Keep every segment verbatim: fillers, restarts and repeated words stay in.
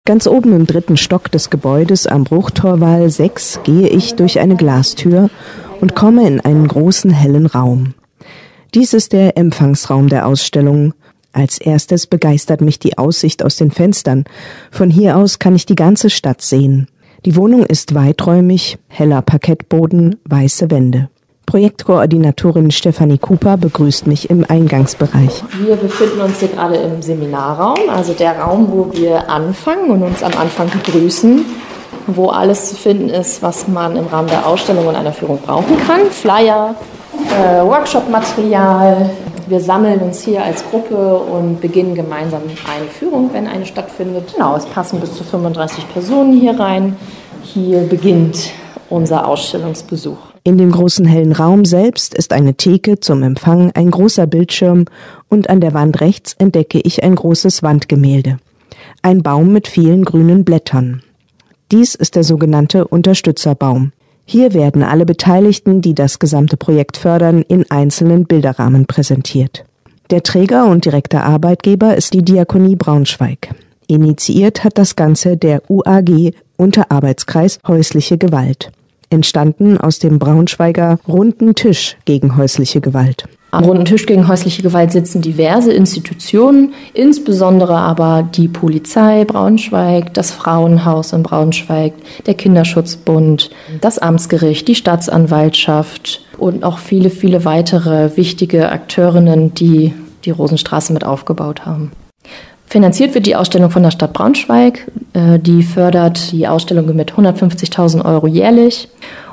Ganz oben im dritten Stock des Gebäudes am Bruchtorwall sechs gehe ich durch eine Glastür und komme in einen großen hellen Raum. Dies ist der Empfangsraum der Ausstellung. Als erstes begeistert mich die Aussicht aus den Fenstern. Von hier aus kann ich die ganze Stadt sehen. Die Wohnung ist weiträumig, heller Parkettboden, weiße Wände. Projektkoordinatorin Stefanie Cooper begrüßt mich im Eingangsbereich. Wir befinden uns hier gerade im Seminarraum, also der Raum, wo wir anfangen und uns am Anfang begrüßen, wo alles zu finden ist, was man im Rahmen der Ausstellung und einer Führung brauchen kann. Flyer, äh, Workshop-Material. Wir sammeln uns hier als Gruppe und beginnen gemeinsam eine Führung, wenn eine stattfindet. Genau, es passen bis zu fünfunddreißig Personen hier rein. Hier beginnt unser Ausstellungsbesuch. In dem großen hellen Raum selbst ist eine Theke zum Empfang, ein großer Bildschirm und an der Wand rechts entdecke ich ein großes Wandgemälde. Ein Baum mit vielen grünen Blättern. Dies ist der sogenannte Unterstützerbaum. Hier werden alle Beteiligten, die das gesamte Projekt fördern, in einzelnen Bilderrahmen präsentiert. Der Träger und direkter Arbeitgeber ist die Diakonie Braunschweig. Initiiert hat das Ganze der U A G Unterarbeitskreis Häusliche Gewalt. Entstanden aus dem Braunschweiger Runden Tisch gegen häusliche Gewalt. Am Runden Tisch gegen häusliche Gewalt sitzen diverse Institutionen, insbesondere aber die Polizei Braunschweig, das Frauenhaus in Braunschweig, der Kinderschutzbund, das Amtsgericht, die Staatsanwaltschaft und auch viele, viele weitere wichtige Akteurinnen, die die Rosenstraße mit aufgebaut haben. Finanziert wird die Ausstellung von der Stadt Braunschweig. Die fördert die Ausstellung mit hundertfünfzigtausend Euro jährlich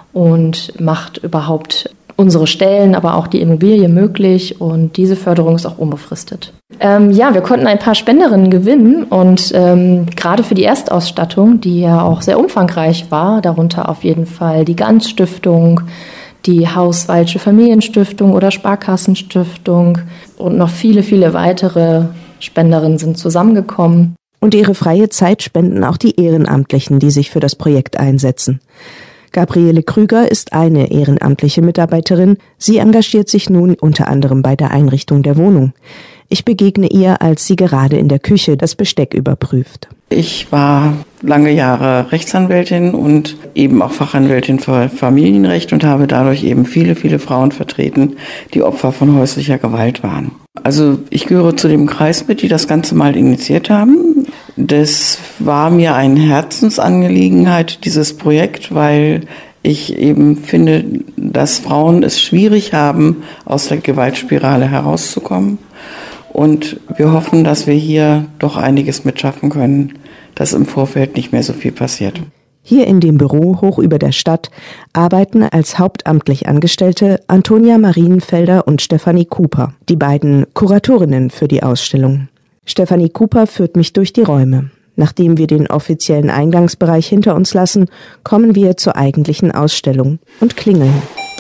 und macht überhaupt unsere Stellen, aber auch die Immobilie möglich. Und diese Förderung ist auch unbefristet. Ähm, ja, wir konnten ein paar Spenderinnen gewinnen und ähm, gerade für die Erstausstattung, die ja auch sehr umfangreich war, darunter auf jeden Fall die Ganz-Stiftung, die Haus-Walsche Familienstiftung oder Sparkassenstiftung und noch viele, viele weitere Spenderinnen sind zusammengekommen. Und ihre freie Zeit spenden auch die Ehrenamtlichen, die sich für das Projekt einsetzen. Gabriele Krüger ist eine ehrenamtliche Mitarbeiterin. Sie engagiert sich nun unter anderem bei der Einrichtung der Wohnung. Ich begegne ihr, als sie gerade in der Küche das Besteck überprüft. Ich war lange Jahre Rechtsanwältin und eben auch Fachanwältin für Familienrecht und habe dadurch eben viele, viele Frauen vertreten, die Opfer von häuslicher Gewalt waren. Also ich gehöre zu dem Kreis mit, die das Ganze mal initiiert haben. Das war mir eine Herzensangelegenheit, dieses Projekt, weil ich eben finde, dass Frauen es schwierig haben, aus der Gewaltspirale herauszukommen. Und wir hoffen, dass wir hier doch einiges mitschaffen können, dass im Vorfeld nicht mehr so viel passiert. Hier in dem Büro hoch über der Stadt arbeiten als hauptamtlich Angestellte Antonia Marienfelder und Stefanie Cooper, die beiden Kuratorinnen für die Ausstellung. Stefanie Cooper führt mich durch die Räume. Nachdem wir den offiziellen Eingangsbereich hinter uns lassen, kommen wir zur eigentlichen Ausstellung und klingeln.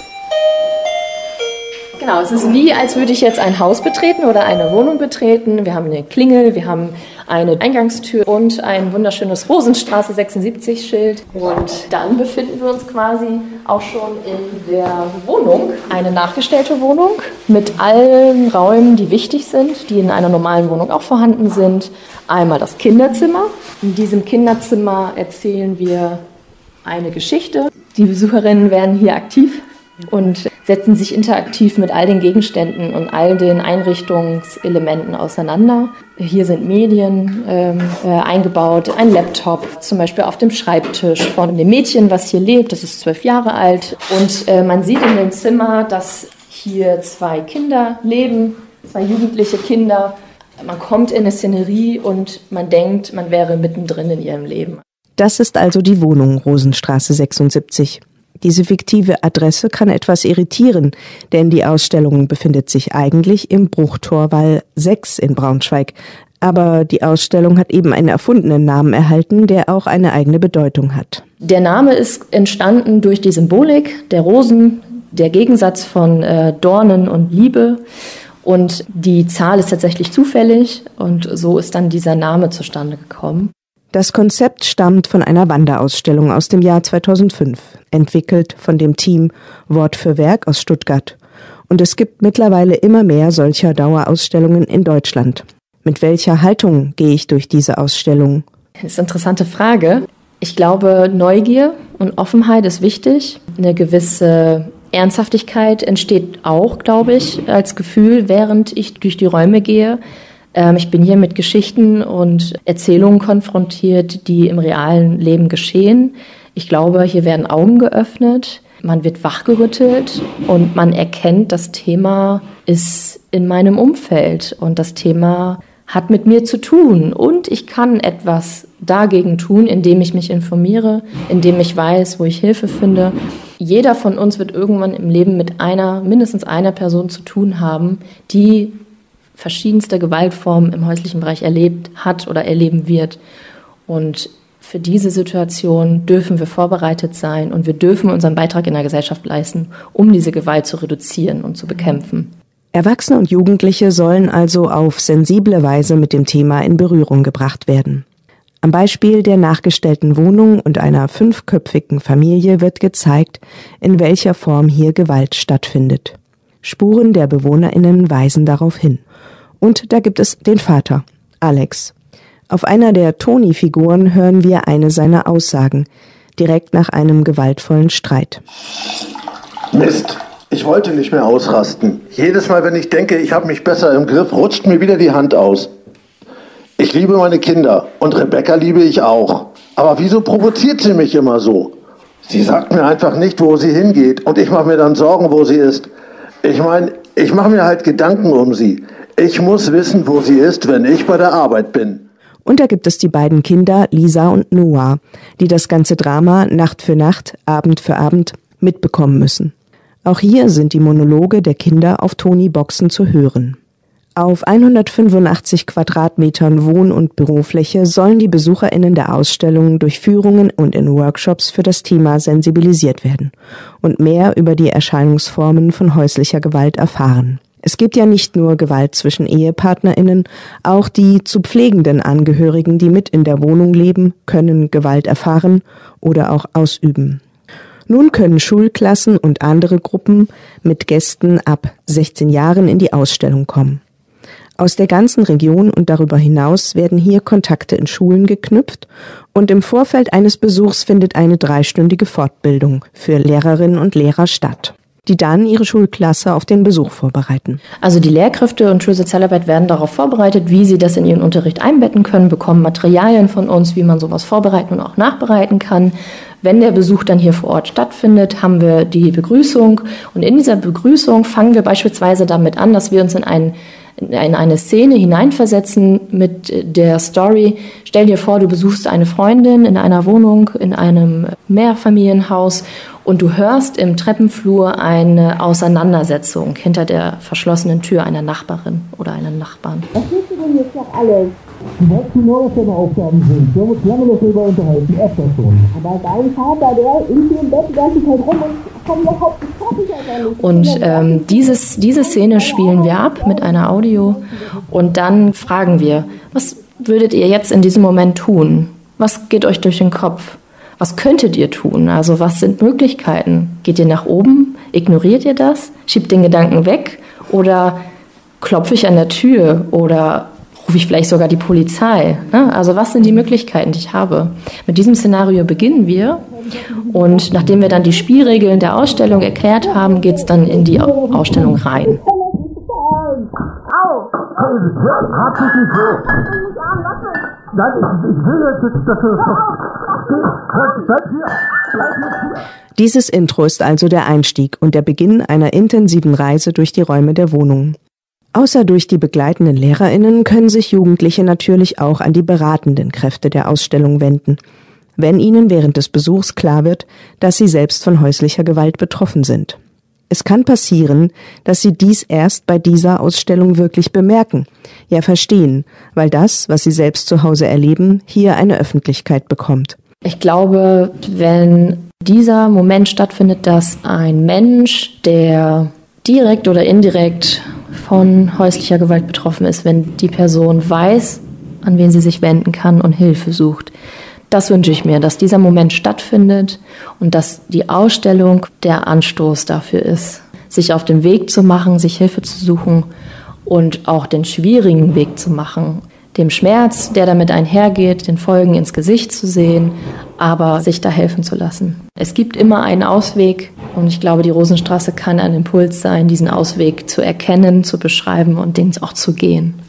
Genau, es ist wie, als würde ich jetzt ein Haus betreten oder eine Wohnung betreten. Wir haben eine Klingel, wir haben eine Eingangstür und ein wunderschönes Rosenstraße sechsundsiebzig Schild. Und dann befinden wir uns quasi auch schon in der Wohnung. Eine nachgestellte Wohnung mit allen Räumen, die wichtig sind, die in einer normalen Wohnung auch vorhanden sind. Einmal das Kinderzimmer. In diesem Kinderzimmer erzählen wir eine Geschichte. Die Besucherinnen werden hier aktiv und setzen sich interaktiv mit all den Gegenständen und all den Einrichtungselementen auseinander. Hier sind Medien ähm, äh, eingebaut, ein Laptop, zum Beispiel auf dem Schreibtisch von dem Mädchen, was hier lebt, das ist zwölf Jahre alt. Und äh, man sieht in dem Zimmer, dass hier zwei Kinder leben, zwei jugendliche Kinder. Man kommt in eine Szenerie und man denkt, man wäre mittendrin in ihrem Leben. Das ist also die Wohnung Rosenstraße sechsundsiebzig. Diese fiktive Adresse kann etwas irritieren, denn die Ausstellung befindet sich eigentlich im Bruchtorwall sechs in Braunschweig. Aber die Ausstellung hat eben einen erfundenen Namen erhalten, der auch eine eigene Bedeutung hat. Der Name ist entstanden durch die Symbolik der Rosen, der Gegensatz von äh, Dornen und Liebe. Und die Zahl ist tatsächlich zufällig und so ist dann dieser Name zustande gekommen. Das Konzept stammt von einer Wanderausstellung aus dem Jahr zweitausendfünf, entwickelt von dem Team Wort für Werk aus Stuttgart. Und es gibt mittlerweile immer mehr solcher Dauerausstellungen in Deutschland. Mit welcher Haltung gehe ich durch diese Ausstellung? Das ist eine interessante Frage. Ich glaube, Neugier und Offenheit ist wichtig. Eine gewisse Ernsthaftigkeit entsteht auch, glaube ich, als Gefühl, während ich durch die Räume gehe. Ähm, ich bin hier mit Geschichten und Erzählungen konfrontiert, die im realen Leben geschehen. Ich glaube, hier werden Augen geöffnet, man wird wachgerüttelt und man erkennt, das Thema ist in meinem Umfeld und das Thema hat mit mir zu tun und ich kann etwas dagegen tun, indem ich mich informiere, indem ich weiß, wo ich Hilfe finde. Jeder von uns wird irgendwann im Leben mit einer, mindestens einer Person zu tun haben, die verschiedenste Gewaltformen im häuslichen Bereich erlebt hat oder erleben wird. Und für diese Situation dürfen wir vorbereitet sein und wir dürfen unseren Beitrag in der Gesellschaft leisten, um diese Gewalt zu reduzieren und zu bekämpfen. Erwachsene und Jugendliche sollen also auf sensible Weise mit dem Thema in Berührung gebracht werden. Am Beispiel der nachgestellten Wohnung und einer fünfköpfigen Familie wird gezeigt, in welcher Form hier Gewalt stattfindet. Spuren der BewohnerInnen weisen darauf hin. Und da gibt es den Vater, Alex. Auf einer der Toni-Figuren hören wir eine seiner Aussagen, direkt nach einem gewaltvollen Streit. Mist! Ich wollte nicht mehr ausrasten. Jedes Mal, wenn ich denke, ich habe mich besser im Griff, rutscht mir wieder die Hand aus. Ich liebe meine Kinder und Rebecca liebe ich auch. Aber wieso provoziert sie mich immer so? Sie sagt mir einfach nicht, wo sie hingeht und ich mache mir dann Sorgen, wo sie ist. Ich meine, ich mache mir halt Gedanken um sie. Ich muss wissen, wo sie ist, wenn ich bei der Arbeit bin. Und da gibt es die beiden Kinder, Lisa und Noah, die das ganze Drama Nacht für Nacht, Abend für Abend mitbekommen müssen. Auch hier sind die Monologe der Kinder auf Toni-Boxen zu hören. Auf hundertfünfundachtzig Quadratmetern Wohn- und Bürofläche sollen die BesucherInnen der Ausstellung durch Führungen und in Workshops für das Thema sensibilisiert werden und mehr über die Erscheinungsformen von häuslicher Gewalt erfahren. Es gibt ja nicht nur Gewalt zwischen EhepartnerInnen, auch die zu pflegenden Angehörigen, die mit in der Wohnung leben, können Gewalt erfahren oder auch ausüben. Nun können Schulklassen und andere Gruppen mit Gästen ab sechzehn Jahren in die Ausstellung kommen. Aus der ganzen Region und darüber hinaus werden hier Kontakte in Schulen geknüpft und im Vorfeld eines Besuchs findet eine dreistündige Fortbildung für Lehrerinnen und Lehrer statt, die dann ihre Schulklasse auf den Besuch vorbereiten. Also die Lehrkräfte und Schulsozialarbeit werden darauf vorbereitet, wie sie das in ihren Unterricht einbetten können, bekommen Materialien von uns, wie man sowas vorbereiten und auch nachbereiten kann. Wenn der Besuch dann hier vor Ort stattfindet, haben wir die Begrüßung und in dieser Begrüßung fangen wir beispielsweise damit an, dass wir uns in, ein, in eine Szene hineinversetzen mit der Story. Stell dir vor, du besuchst eine Freundin in einer Wohnung, in einem Mehrfamilienhaus und du hörst im Treppenflur eine Auseinandersetzung hinter der verschlossenen Tür einer Nachbarin oder einem Nachbarn. Was willst du denn jetzt noch alles? Du weißt genau, was deine Aufgaben sind. Wir haben uns lange darüber unterhalten, öfter schon. Aber dein Vater, der ist hier im Bett die ganze Zeit rum und kommt überhaupt nicht fertig. Und ähm, dieses, diese Szene spielen wir ab mit einer Audio und dann fragen wir, was würdet ihr jetzt in diesem Moment tun? Was geht euch durch den Kopf? Was könntet ihr tun? Also was sind Möglichkeiten? Geht ihr nach oben? Ignoriert ihr das? Schiebt den Gedanken weg? Oder klopfe ich an der Tür? Oder rufe ich vielleicht sogar die Polizei? Also was sind die Möglichkeiten, die ich habe? Mit diesem Szenario beginnen wir und nachdem wir dann die Spielregeln der Ausstellung erklärt haben, geht es dann in die Ausstellung rein. Dieses Intro ist also der Einstieg und der Beginn einer intensiven Reise durch die Räume der Wohnung. Außer durch die begleitenden LehrerInnen können sich Jugendliche natürlich auch an die beratenden Kräfte der Ausstellung wenden, wenn ihnen während des Besuchs klar wird, dass sie selbst von häuslicher Gewalt betroffen sind. Es kann passieren, dass sie dies erst bei dieser Ausstellung wirklich bemerken, ja verstehen, weil das, was sie selbst zu Hause erleben, hier eine Öffentlichkeit bekommt. Ich glaube, wenn dieser Moment stattfindet, dass ein Mensch, der direkt oder indirekt von häuslicher Gewalt betroffen ist, wenn die Person weiß, an wen sie sich wenden kann und Hilfe sucht. Das wünsche ich mir, dass dieser Moment stattfindet und dass die Ausstellung der Anstoß dafür ist, sich auf den Weg zu machen, sich Hilfe zu suchen und auch den schwierigen Weg zu machen, dem Schmerz, der damit einhergeht, den Folgen ins Gesicht zu sehen, aber sich da helfen zu lassen. Es gibt immer einen Ausweg und ich glaube, die Rosenstraße kann ein Impuls sein, diesen Ausweg zu erkennen, zu beschreiben und den auch zu gehen.